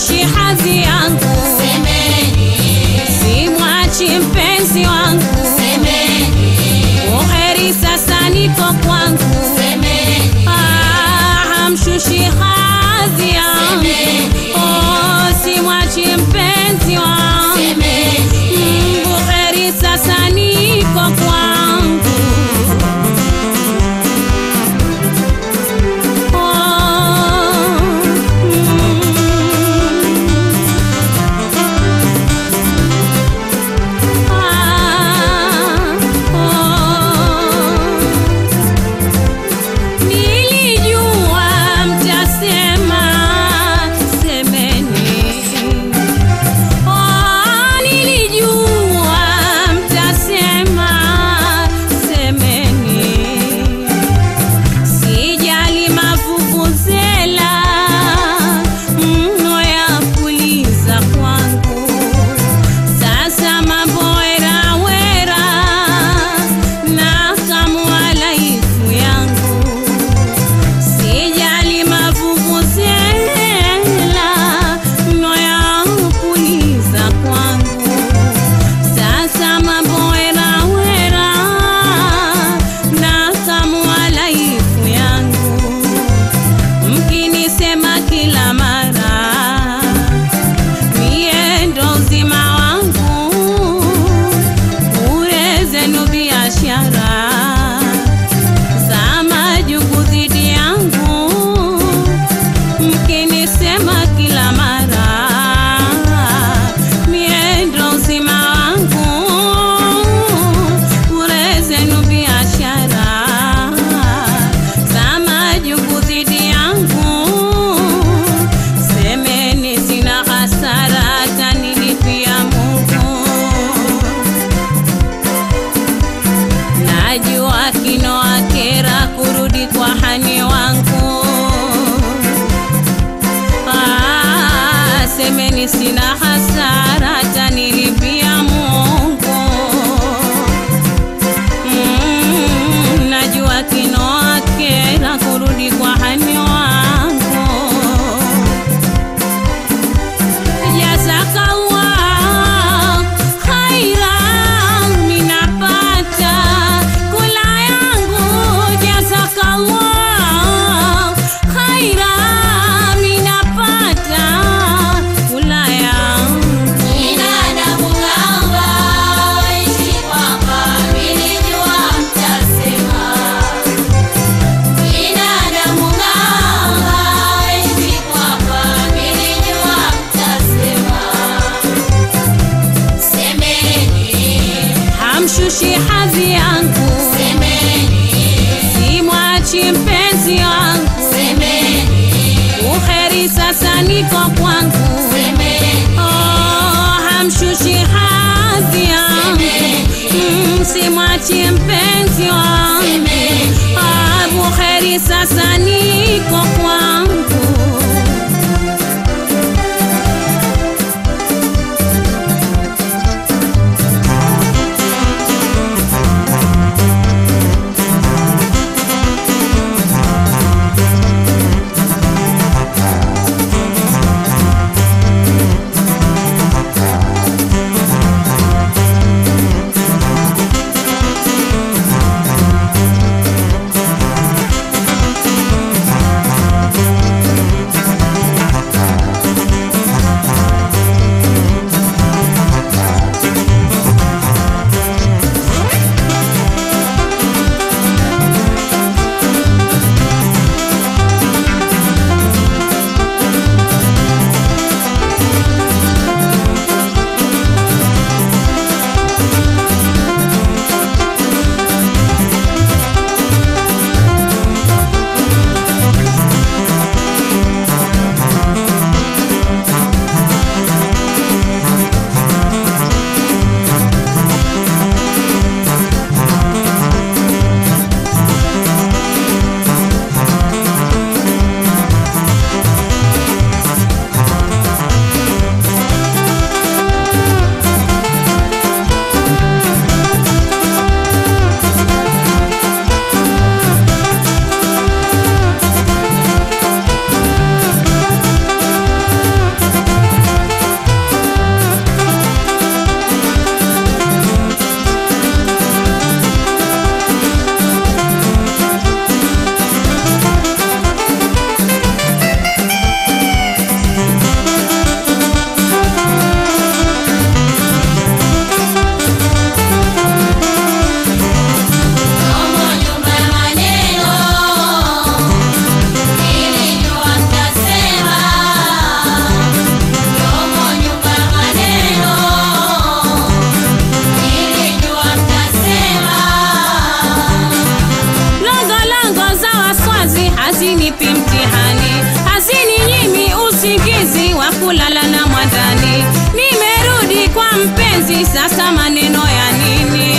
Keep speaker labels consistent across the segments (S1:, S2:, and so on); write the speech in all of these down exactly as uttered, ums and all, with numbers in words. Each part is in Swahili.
S1: hamshushi hadhi yangu,
S2: semeni,
S1: simwachi mpenzi wangu,
S2: semeni,
S1: uheri sasa niko kwangu,
S2: semeni,
S1: ah, hamshushi hadhi yangu, oh, simwachi mpenzi wangu,
S2: semeni,
S1: uheri sasa niko kwangu. Sina hasara tanilipia Mungu, mm, najua kinoa kera kurudi kwa hani wangu. Jazakallah khairan minapata kula yangu, jazakallah khairan minapata kula yangu.
S2: binadamu kama waishi kwamba nilijua mtasema, binadamu kama waishi kwamba nilijua mtasema, semeni,
S1: Hamshushi hadhi yangu,
S2: semeni,
S1: simwachi mpenzi wangu,
S2: semeni,
S1: uheri sasa niko kwangu,
S2: semeni,
S1: oh, hamshushi hadhi yangu, mm, simwachi mpenzi wangu, ah, uheri sasa niko kwangu. wa ndani. Nimerudi kwa mpenzi, sasa maneno ya nini?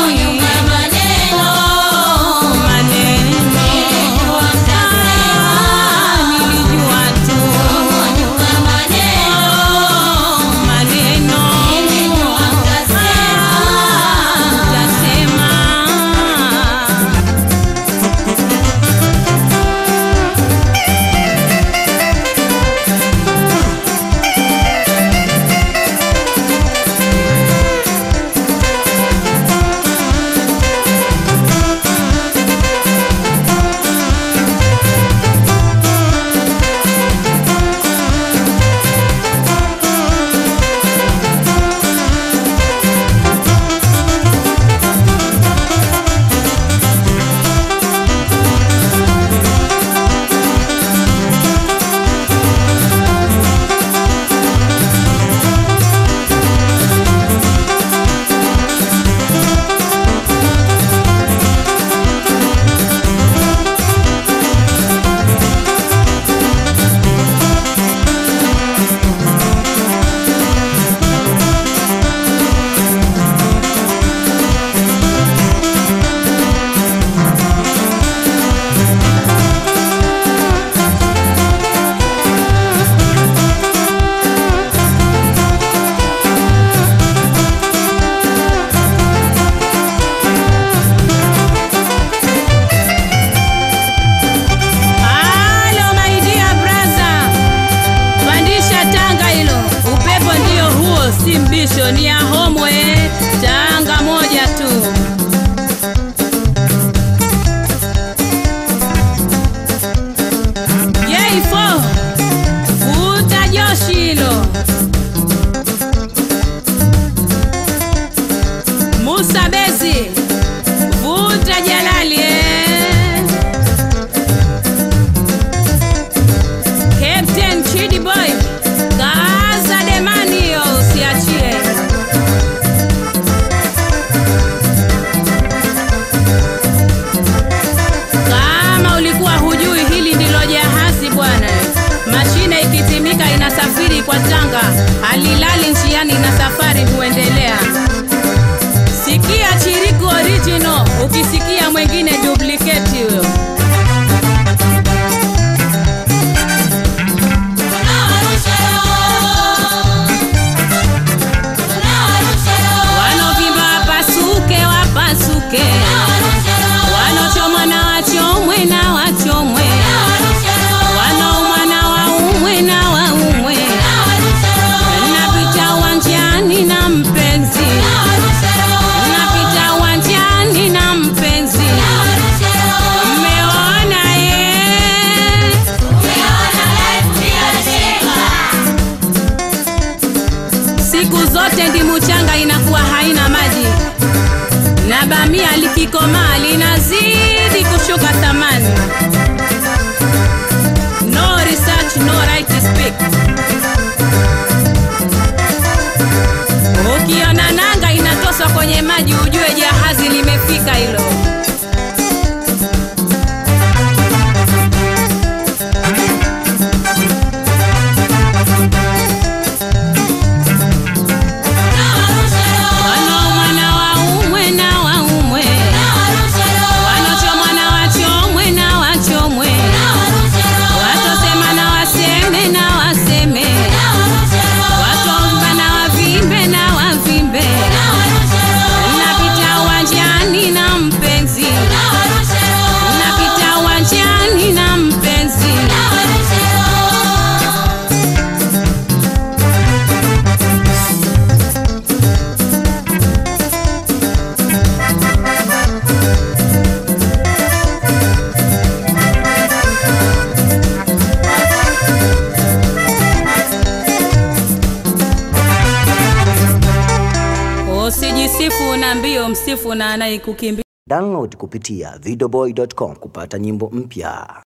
S1: Ni ya homwe Tanga moja tu. Yeifo Futa Joshilo Musa Bezi Futa Jalali Captain Chidi Boy Kaza Demani usiachie. Kama ulikuwa hujui, hili ndilo jahazi bwana. Mashine ikitimika inasafiri kwa Tanga, halilali njiani na safari huendelea. Sikia Chiriku original, ukisikia mwengine duplicate huyo. Wanovimba wapasuke wapasuke, wanochomwa na wachomwe na wachomwe, wanaumwa na waumwe na waumwe. Napita uwanjani na mpenzi, napita uwanjani na mpenzi. Mmeona ye, siku zote ndimu changa inakuwa haina maji, na bamia likikomaa linazidi kushuka thamani. No research, no right to speak. Ukiona nanga inatoswa kwenye maji, ujue jahazi limefika hilo. Usijisifu na mbio, msifu na anayekukimbia.
S3: Download kupitia videoboy dot com kupata nyimbo mpya.